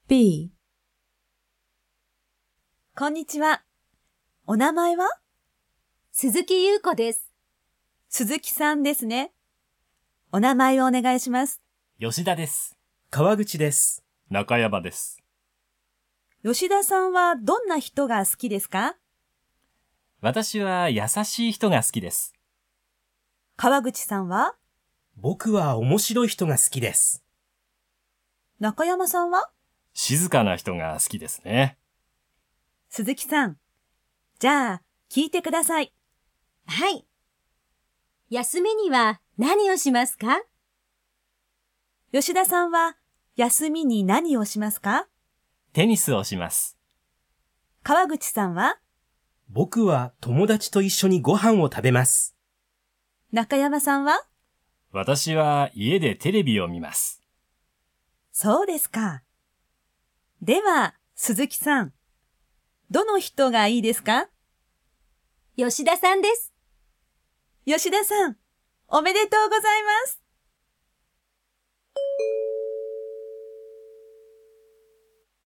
B。 こんにちは。お名前は？ 鈴木優子です。 鈴木さんですね。お名前をお願いします。 吉田です。 川口です。 中山です。 吉田さんはどんな人が好きですか？ 私は優しい人が好きです。 川口さんは？ 僕は面白い人が好きです。 中山さんは？ 静かな人が好きですね。 鈴木さん、じゃあ聞いてください。 はい。休みには何をしますか？ 吉田さんは休みに何をしますか？ テニスをします。 川口さんは？ 僕は友達と一緒にご飯を食べます。 中山さんは？ 私は家でテレビを見ます。 そうですか。では、鈴木さん、どの人がいいですか？ 吉田さんです。 吉田さん、おめでとうございます。